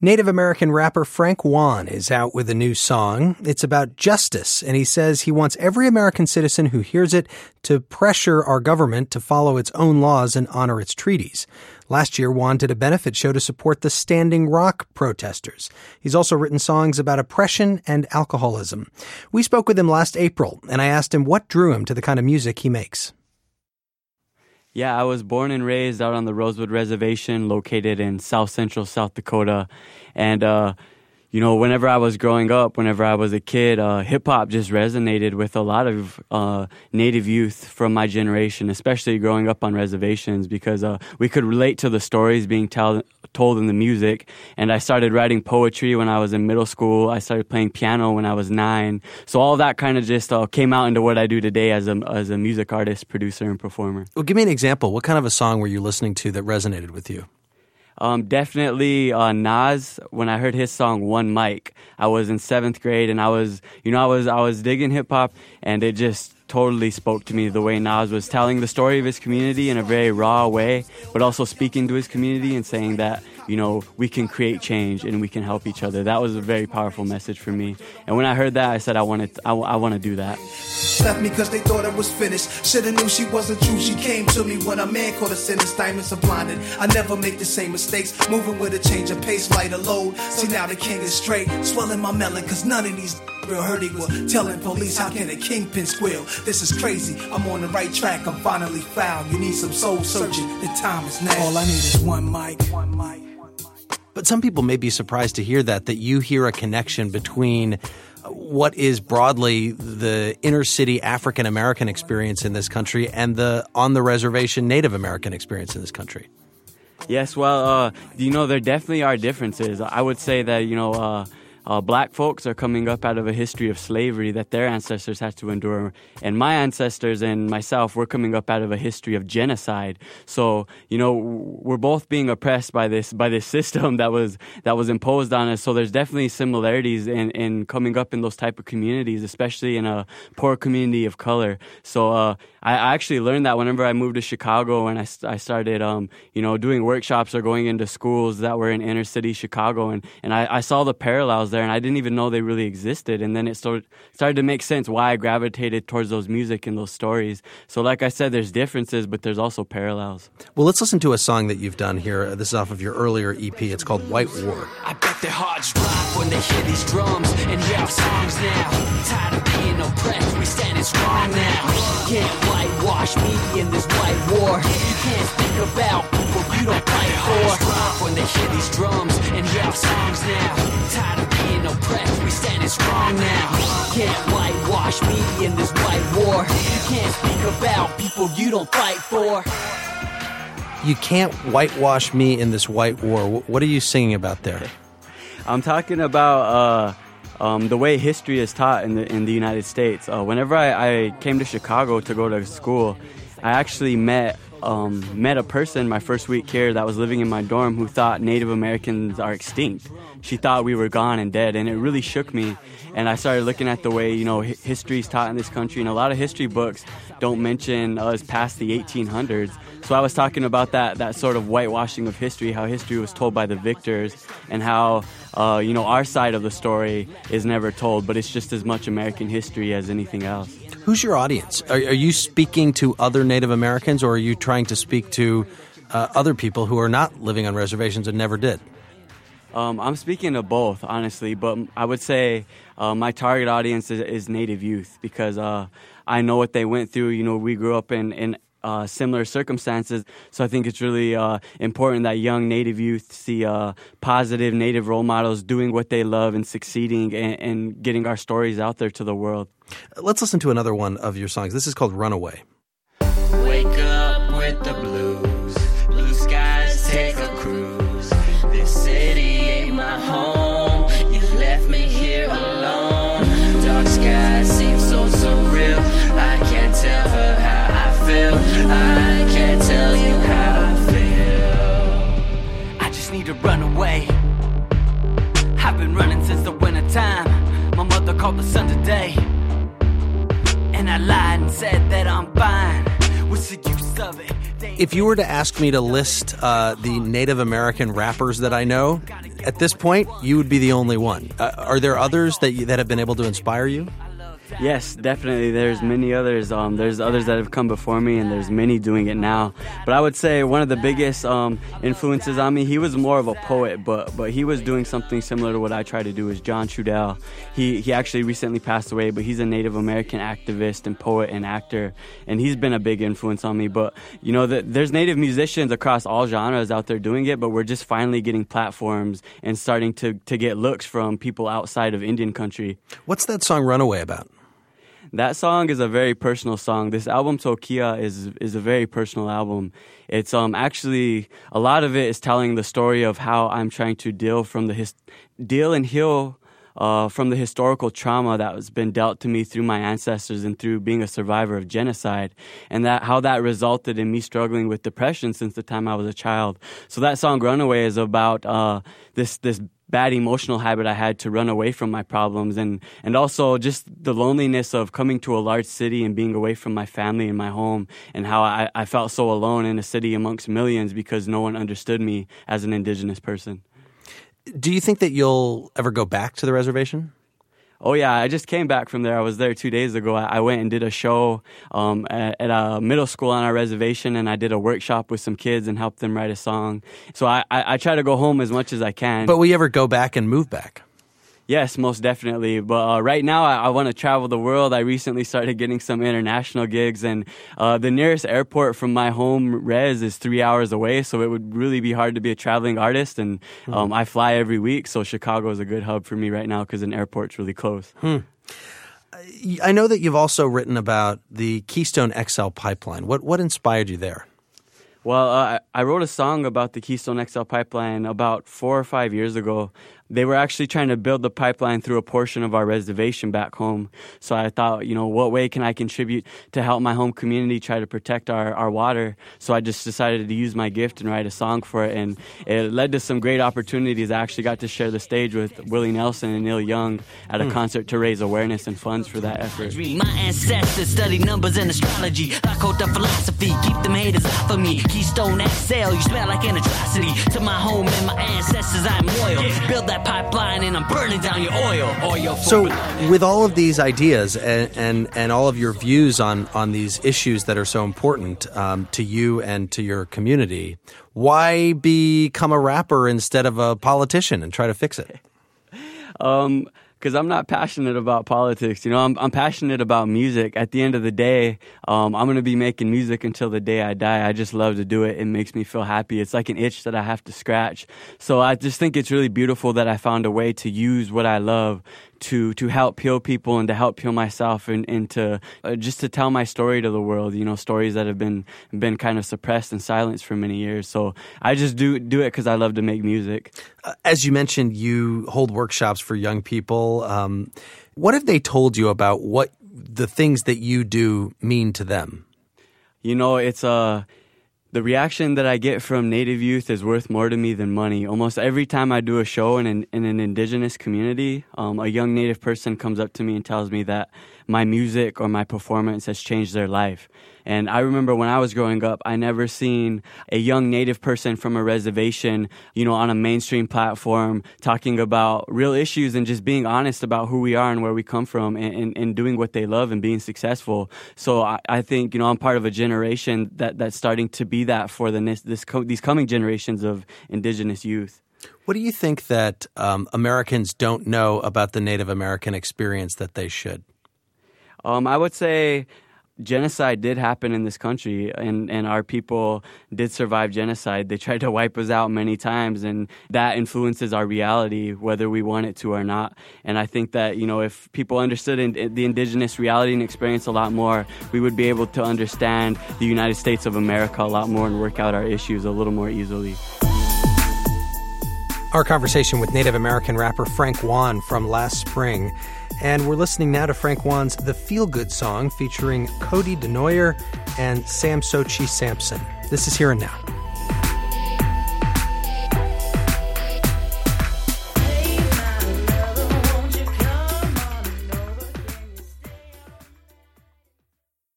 Native American rapper Frank Juan is out with a new song. It's about justice, and he says he wants every American citizen who hears it to pressure our government to follow its own laws and honor its treaties. Last year, Juan did a benefit show to support the Standing Rock protesters. He's also written songs about oppression and alcoholism. We spoke with him last April, and I asked him what drew him to the kind of music he makes. Yeah, I was born and raised out on the Rosewood Reservation, located in south central South Dakota. And, whenever I was growing up, whenever I was a kid, hip-hop just resonated with a lot of Native youth from my generation, especially growing up on reservations, because we could relate to the stories being told in the music. And I started writing poetry when I was in middle school. I started playing piano when I was 9. So all that kind of just came out into what I do today as a music artist, producer, and performer. Well, give me an example. What kind of a song were you listening to that resonated with you? Definitely Nas. When I heard his song One Mic, I was in 7th grade, and I was digging hip hop, and it just totally spoke to me the way Nas was telling the story of his community in a very raw way, but also speaking to his community and saying that, we can create change and we can help each other. That was a very powerful message for me. And when I heard that, I said, I want to do that. Left me because they thought I was finished. Shoulda knew she wasn't true. She came to me when a man caught a sentence. Diamonds are blinded. I never make the same mistakes. Moving with a change of pace, lighter load. See, now the king is straight. Swelling my melon because none of these real heard he was telling police how can a kingpin squeal. This is crazy. I'm on the right track. I'm finally found. You need some soul searching. The time is now. All I need is one mic. One mic. But some people may be surprised to hear that you hear a connection between what is broadly the inner city African American experience in this country and the on the reservation Native American experience in this country. Yes, well, there definitely are differences. I would say that, black folks are coming up out of a history of slavery that their ancestors had to endure. And my ancestors and myself, we're coming up out of a history of genocide. So, we're both being oppressed by this system that was imposed on us. So there's definitely similarities in coming up in those type of communities, especially in a poor community of color. So I actually learned that whenever I moved to Chicago and I started, doing workshops or going into schools that were in inner city Chicago. And I saw the parallels there, and I didn't even know they really existed. And then it started to make sense why I gravitated towards those music and those stories. So like I said, there's differences, but there's also parallels. Well, let's listen to a song that you've done here. This is off of your earlier EP. It's called White War. I bet their hearts drop when they hear these drums and hear our songs now. Tired of being oppressed, we standing strong now. Can't whitewash me in this white war. You can't speak about people you don't fight for. Drop when they hear these drums and hear our songs now. Tired of being oppressed, we standing strong now. Can't whitewash me in this white war. You can't speak about people you don't fight for. You can't whitewash me in this white war. What are you singing about there? I'm talking about the way history is taught in the United States. Whenever I came to Chicago to go to school, I actually met a person my first week here that was living in my dorm who thought Native Americans are extinct. She thought we were gone and dead, and it really shook me. And I started looking at the way, history is taught in this country, and a lot of history books don't mention us past the 1800s. So I was talking about that sort of whitewashing of history, how history was told by the victors, and how, our side of the story is never told, but it's just as much American history as anything else. Who's your audience? Are you speaking to other Native Americans, or are you trying to speak to other people who are not living on reservations and never did? I'm speaking to both, honestly, but I would say my target audience is Native youth because I know what they went through. We grew up in similar circumstances, so I think it's really important that young Native youth see positive Native role models doing what they love and succeeding and getting our stories out there to the world. Let's listen to another one of your songs. This is called Runaway. Wake up with the blues, blue skies take a cruise. This city ain't my home, you left me here alone. Dark skies seem so surreal, I can't tell her how I feel. I can't tell you how I feel. I just need to run away. I've been running since the winter time. My mother called the sun today, and I lied and said that I'm fine. What's the use of it? If you were to ask me to list the Native American rappers that I know, at this point, you would be the only one. Are there others that have been able to inspire you? Yes, definitely. There's many others. There's others that have come before me, and there's many doing it now. But I would say one of the biggest influences on me, he was more of a poet, but he was doing something similar to what I try to do, is John Trudell. He actually recently passed away, but he's a Native American activist and poet and actor, and he's been a big influence on me. But, you know, there's Native musicians across all genres out there doing it, but we're just finally getting platforms and starting to get looks from people outside of Indian country. What's that song Runaway about? That song is a very personal song. This album, Tokia, is a very personal album. It's actually, a lot of it is telling the story of how I'm trying to deal and heal from the historical trauma that has been dealt to me through my ancestors and through being a survivor of genocide, and how that resulted in me struggling with depression since the time I was a child. So that song, Runaway, is about this bad emotional habit I had to run away from my problems, and also just the loneliness of coming to a large city and being away from my family and my home, and how I felt so alone in a city amongst millions because no one understood me as an Indigenous person. Do you think that you'll ever go back to the reservation? Oh, yeah. I just came back from there. I was there 2 days ago. I went and did a show at a middle school on our reservation, and I did a workshop with some kids and helped them write a song. So I try to go home as much as I can. But will you ever go back and move back? Yes, most definitely. But right now, I want to travel the world. I recently started getting some international gigs, and the nearest airport from my home res is 3 hours away, so it would really be hard to be a traveling artist. And I fly every week, so Chicago is a good hub for me right now because an airport's really close. I know that you've also written about the Keystone XL pipeline. What inspired you there? Well, I wrote a song about the Keystone XL pipeline about 4 or 5 years ago. They were actually trying to build the pipeline through a portion of our reservation back home. So I thought, you know, what way can I contribute to help my home community try to protect our water? So I just decided to use my gift and write a song for it. And it led to some great opportunities. I actually got to share the stage with Willie Nelson and Neil Young at a concert to raise awareness and funds for that effort. My ancestors studied numbers and astrology. Lakota philosophy, keep them haters off of me. Keystone XL, you smell like an atrocity. To my home and my ancestors, I'm loyal. Build that pipeline and I'm burning down your oil. So with all of these ideas and all of your views on these issues that are so important to you and to your community, why become a rapper instead of a politician and try to fix it? Because I'm not passionate about politics. You know, I'm passionate about music. At the end of the day, I'm going to be making music until the day I die. I just love to do it. It makes me feel happy. It's like an itch that I have to scratch. So I just think it's really beautiful that I found a way to use what I love to help heal people and to help heal myself and to just to tell my story to the world, you know, stories that have been kind of suppressed and silenced for many years. So I just do it because I love to make music. As you mentioned, you hold workshops for young people. What have they told you about what the things that you do mean to them? You know, it's the reaction that I get from Native youth is worth more to me than money. Almost every time I do a show in an Indigenous community, a young Native person comes up to me and tells me that my music or my performance has changed their life. And I remember when I was growing up, I never seen a young Native person from a reservation, you know, on a mainstream platform talking about real issues and just being honest about who we are and where we come from and doing what they love and being successful. So I think, you know, I'm part of a generation that's starting to be that for these coming generations of Indigenous youth. What do you think that Americans don't know about the Native American experience that they should? I would say genocide did happen in this country, and our people did survive genocide. They tried to wipe us out many times, and that influences our reality, whether we want it to or not. And I think that, you know, if people understood the Indigenous reality and experience a lot more, we would be able to understand the United States of America a lot more and work out our issues a little more easily. Our conversation with Native American rapper Frank Juan from last spring. And we're listening now to Frank Juan's The Feel Good song featuring Cody Denoyer and Sam Sochi Sampson. This is Here and Now.